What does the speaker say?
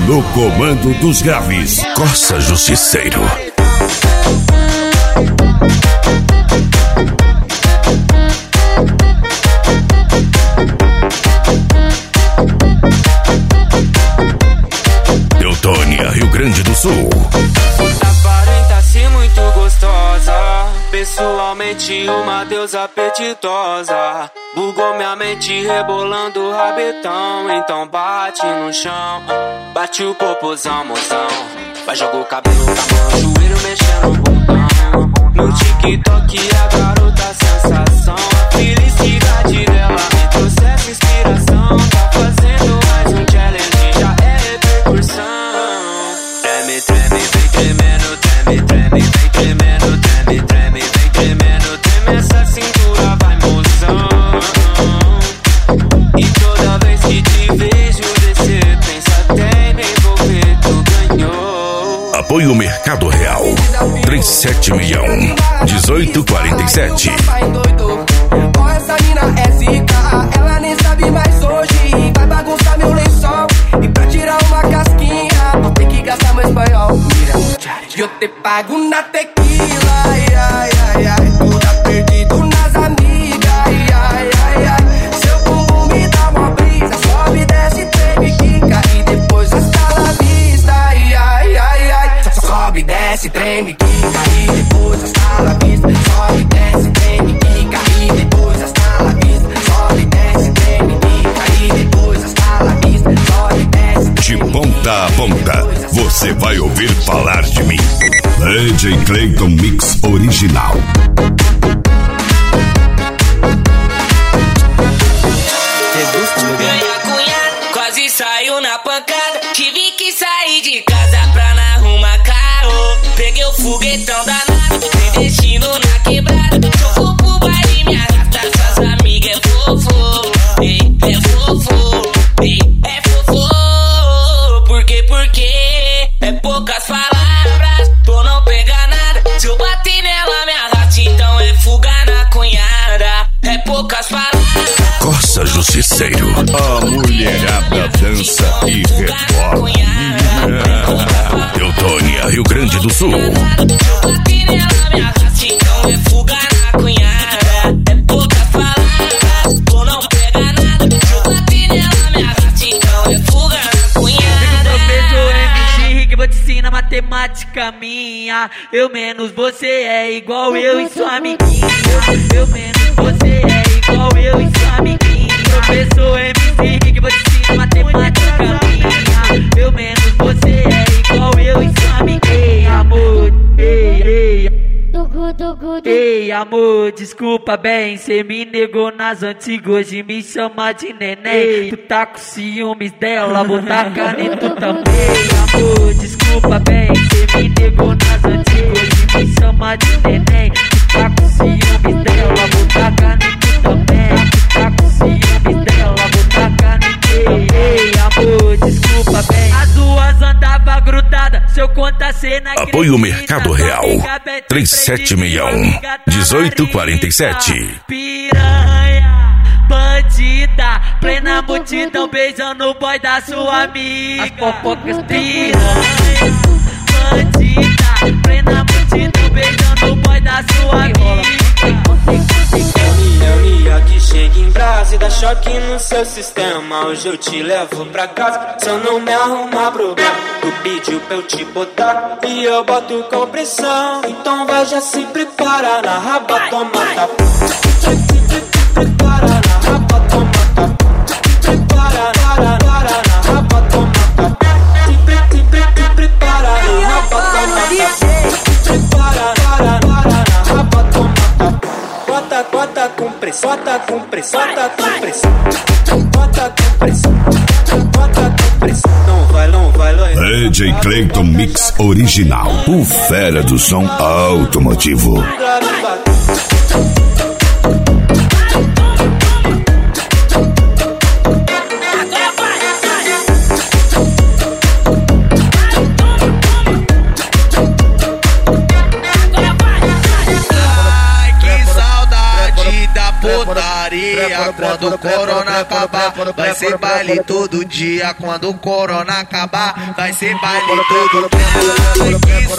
No comando dos graves, Corsa Justiceiro. Teutônia, Rio Grande do Sul. Aparenta-se muito gostosa, pessoalmente uma deusa apetitosa. Bugou minha mente rebolando o rabetão. Então bate no chão, bate o popozão, mozão. Vai jogar o cabelo com a mão, o joelho mexendo o bundão. No TikTok a garota sensação. A felicidade dela me trouxe essa inspiração. Tá fazendo mais um challenge, já é repercussão. Treme, treme, vem tremendo, treme, treme, vem tremendo, treme, treme, vem tremendo, treme essa cintura, vai mozão. E toda vez que te vejo descer, pensa até em me envolver, tu ganhou. Apoio Mercado Real, 3761-1847. Ó, essa mina é zica, ela nem sabe mais hoje. Vai bagunçar meu lençol, e pra tirar uma casquinha vou ter que gastar meu espanhol. Mira, eu te pago na tequila, ai, ai, ai, ai. Tu tá perdido nas amigas, ai, ai, ai, ai. Seu bumbum me dá uma brisa, sobe, desce, treme, quica e depois hasta la vista, ai, ai, ai, ai. Sobe, desce, treme, quica e depois hasta la vista. Sobe, desce, treme, quica e depois hasta la vista. Sobe, desce, treme, quica e depois hasta la vista. Sobe, desce, De ponta a ponta, você vai ouvir falar de mim. DJ Clayton Mix Original. Ganha cunhado, quase saiu na pancada. Tive que sair de casa pra não arrumar carro. Peguei o foguetão danado, sem destino na quebrada. Eu vou pro baile, me arrasta, suas amigas é fofo. Ei, é fofo, ei, é fofo. Por quê? É poucas palavras, tu não pega nada. Se eu bater nela, me arrasta, então é fuga na cunhada. É poucas palavras. Corsa Justiceiro. A mulherada dança e rebola. Teutônia, Rio Grande do Sul. Vou te ensinar matemática minha. Eu menos você é igual eu e sua amiguinha. Eu menos você é igual eu e sua amiguinha. Professor MC Rick, vou te ensinar matemática minha. Eu menos você é igual eu e sua amiguinha. Amor, ei, ei. Ei, amor, desculpa bem, cê me negou nas antigas, hoje me chama de neném. Tu tá com ciúmes dela, vou tacar em tu também. Amor, desculpa bem, cê me negou nas antigas, hoje me chama de neném. Tu tá com ciúmes dela, vou tacar em tu também. Tu tá com ciúmes dela, vou tacar em tu. Ei, amor, desculpa bem. As duas andava grudada, se eu contar cena. Apoio Mercado Real, 3761-1847. Piranha, bandida, plena multidão beijando o boy da sua amiga. As fofocas piranha, bandida, plena multidão beijando o boy da sua amiga. É que chega em brasa e dá choque no seu sistema. Hoje eu te levo pra casa, se eu não me arrumar problema. Tu pediu pra eu te botar e eu boto com pressão. Então vai, já se prepara na raba, toma tapa. Prepara na raba, toma tapa. Prepara na raba, toma tapa. Prepara na raba, toma tapa. Prepara na raba, toma tapa. Bota com pressão, bota com pressão, bota com pressão, bota com pressão, bota com pressão. Não vai, DJ Clayton Mix Original, o fera do som automotivo. Putaria. dia. Quando o corona acabar, vai ser baile todo dia. Quando o corona acabar, vai ser baile todo dia.